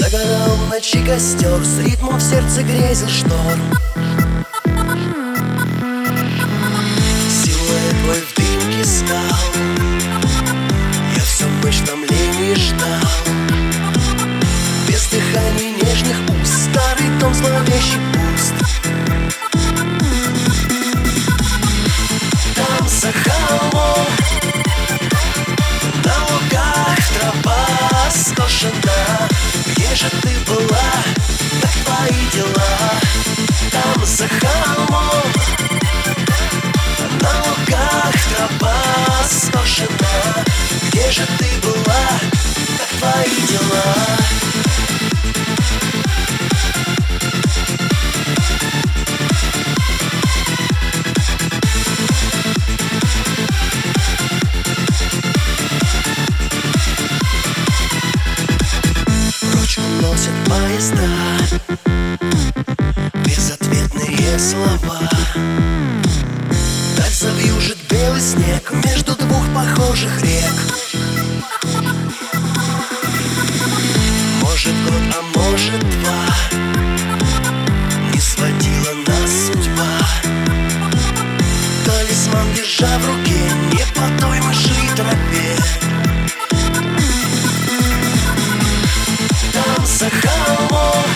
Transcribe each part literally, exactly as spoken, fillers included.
Догадал в ночи костер, с ритмом в сердце грезил шторм. Силуэт твой в дымке стал, я все в мощном лени ждал. Без дыхания нежных уст, старый дом зловещий пуст. Там за холмом, на лугах трава скошена. Где же ты была, как твои дела? Там за холмом, на лугах трава скошена. Где же ты была, как твои дела? Носят поезда безответные слова. Так завьюжит белый снег между двух похожих рек. Может год, а может два, не сводила нас судьба. Талисман держа в руке, не по той мыши тропе. За холмом,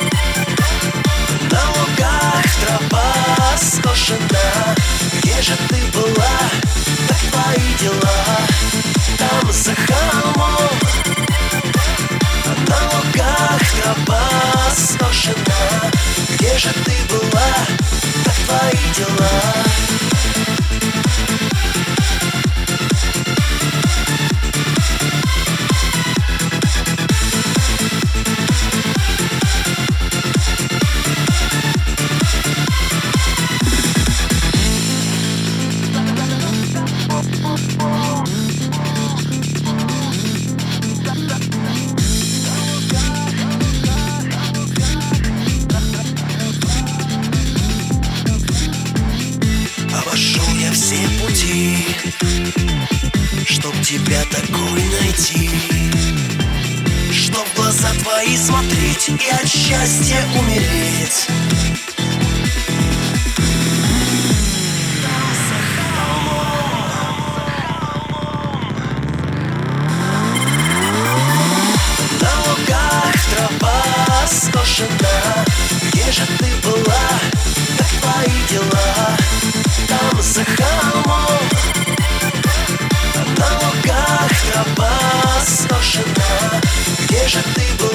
на лугах трава скошена. Где же ты была, как твои дела? Там за холмом, на лугах трава скошена. Где же ты была, как твои дела? Обошел я все пути, чтоб тебя такой найти, чтоб в глаза твои смотреть и от счастья умереть. На лугах трава скошена. Где же ты была, как твои дела? Там за холмом, на лугах трава скошена. Где же ты была?